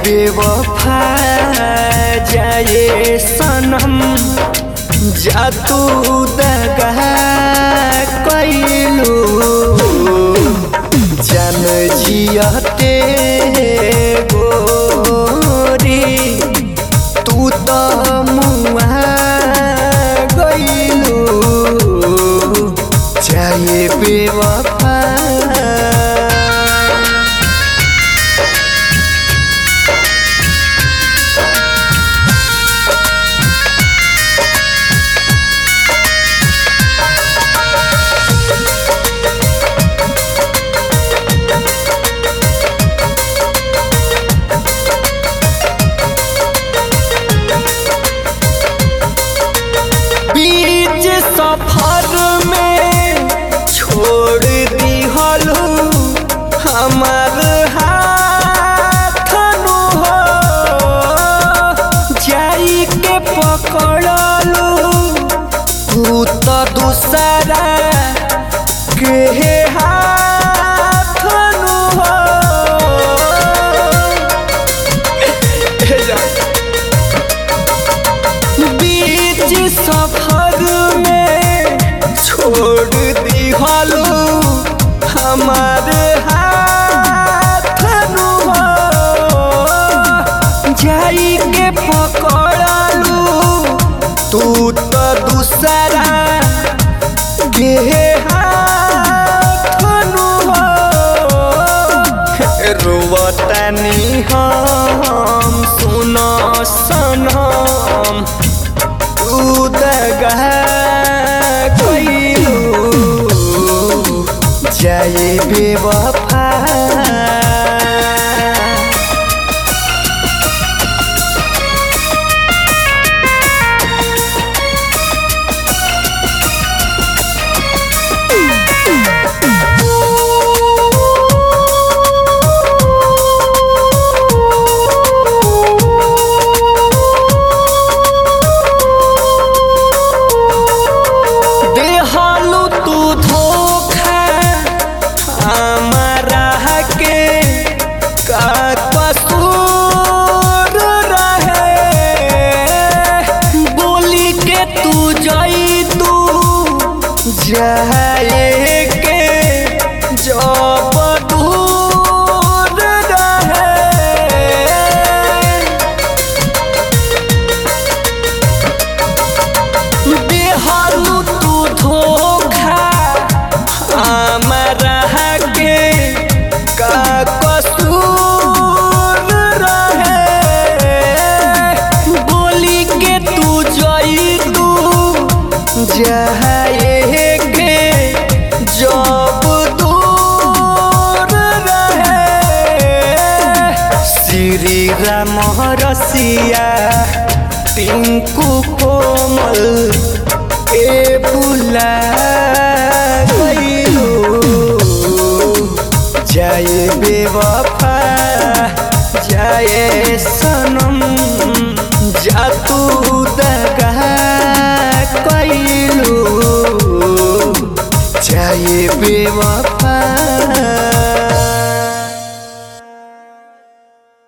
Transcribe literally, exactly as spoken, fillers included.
बेवफा जाए सनम जा तू दगा कैलू जान जियते गोरी तू तो मुआ गइलू जाए बेवफा। बीच सफर में छोड़ दी हलू हमार हाथ नु हो जाई के पकड़लू तू तो दूसरा के हाथ नु हो। बीच सफर में छोड़ दी हलू हमार हाथ नु हो जाई के पकड़लू तू तो दूसरा के हाथ नु हो। रोवतानी हम सुनो सनम तू दगा कैलू जाए बेवफा। जाए के जब दूर रहे देहलू तू धोखा हमरा के का कसूर रहे बोली के तू जई तू जाए जब दूर रहे श्री राम रसिया टिंकू कोमल ए बुला गइलू जाए बेवफा जाए सनम जा तू दगा कैलू जाए बेवफा।